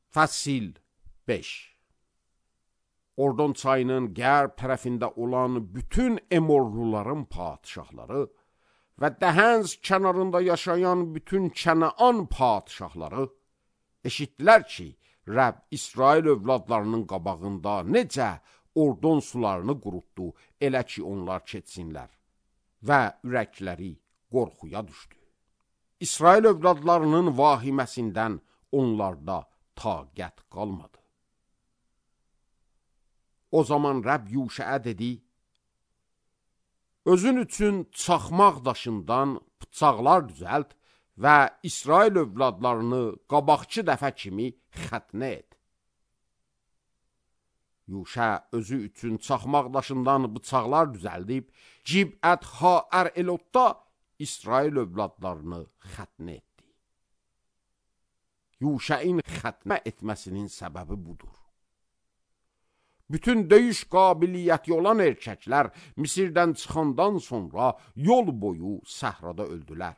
Fəsil 5. Ordon çayının qərb tərəfində olan bütün Emorluların padişahları və Dəhənz kənarında yaşayan bütün Kənaan padişahları eşitdilər ki, Rəbb İsrail övladlarının qabağında necə Ordon sularını qurutdu, elə ki onlar keçsinlər və ürəkləri qorxuya düşdü. İsrail övladlarının vahiməsindən onlarda taqət qalmadı. O zaman Rəbb Yuşəə dedi, özün üçün çaxmaq daşından bıçaqlar düzəlt və İsrail övladlarını qabaqçı dəfə kimi xətnə et. Yuşə özü üçün çaxmaq daşından bıçaqlar düzəldib, Cibət Haər Elotda İsrail övladlarını xətnə etdi. Yuşəin xətmə etməsinin səbəbi budur. Bütün döyüş qabiliyyəti olan erkəklər Misirdən çıxandan sonra yol boyu səhrada öldülər.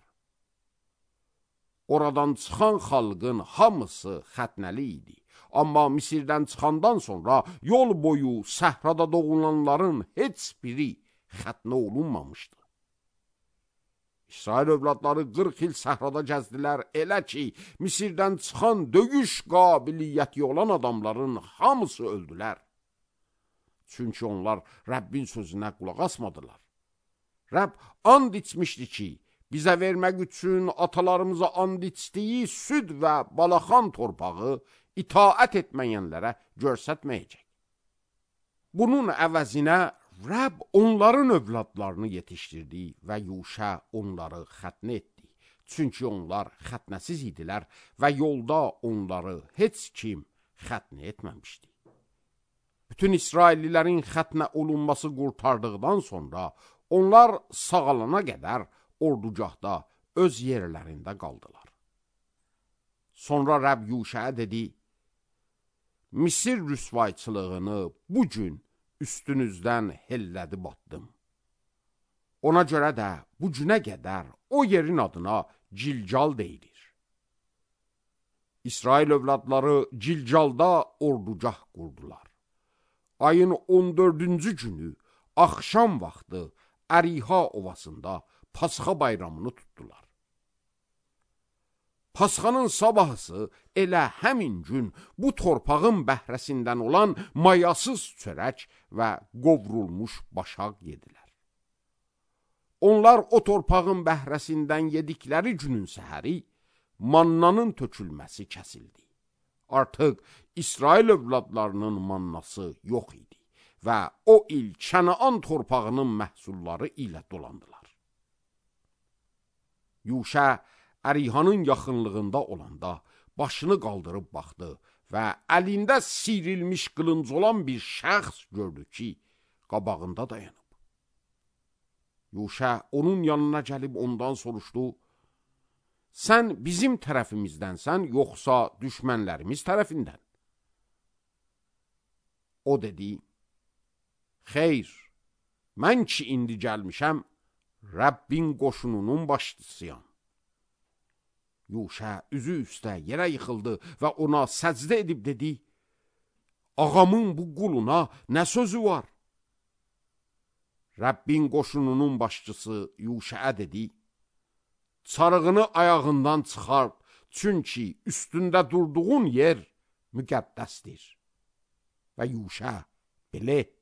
Oradan çıxan xalqın hamısı xətnəli idi. Amma Misirdən çıxandan sonra yol boyu səhrada doğulanların heç biri xətnə olunmamışdı. İsrail övladları 40 il səhrada gəzdilər, elə ki, Misirdən çıxan döyüş qabiliyyəti olan adamların hamısı öldülər. Çünki onlar Rəbbin sözünə qulaq asmadılar. Rəbb and içmişdi ki, bizə vermək üçün atalarımıza and içdiyi süd və balaxan torpağı itaət etməyənlərə görsətməyəcək. Bunun əvəzinə Rəbb onların övladlarını yetişdirdi və Yuşə onları xətnə etdi. Çünki onlar xətnəsiz idilər və yolda onları heç kim xətnə etməmişdi. Bütün İsraillilərin xətnə olunması qurtardıqdan sonra onlar sağalana qədər ordugahda öz yerlərində qaldılar. Sonra Rəbb Yuşəə dedi, Misir rüsvayçılığını bu gün üstünüzdən hellədib atdım. Ona görə də bu günə qədər o yerin adına Cilcal deyilir. İsrail övladları Cilcalda ordugah qurdular. Ayın 14-cü günü axşam vaxtı Əriha ovasında Pasxa bayramını tutdular. Pasxanın sabahısı elə həmin gün bu torpağın bəhrəsindən olan mayasız çörək və qovrulmuş başaq yedilər. Onlar o torpağın bəhrəsindən yedikləri günün səhəri mannanın tökülməsi kəsildi. Artıq İsrail övladlarının mannası yox idi və o il Kənaan torpağının məhsulları ilə dolandılar. Yuşə Ərihanın yaxınlığında olanda başını qaldırıb baxdı və əlində siyrilmiş qılınc olan bir şəxs gördü ki, qabağında dayanıb. Yuşə onun yanına gəlib ondan soruşdu, sən bizim tərəfimizdənsən, yoxsa düşmənlərimiz tərəfindən? O dedi, xeyr, mən ki indi gəlmişəm, Rəbbin qoşununun başçısıyam. Yuşə üzü üstə yerə yıxıldı və ona səcdə edib dedi, ağamın bu quluna nə sözü var? Rəbbin qoşununun başçısı Yuşəə dedi, çarığını ayağından çıxart, çünki üstündə durduğun yer müqəddəsdir. Və Yuşə belə etdi.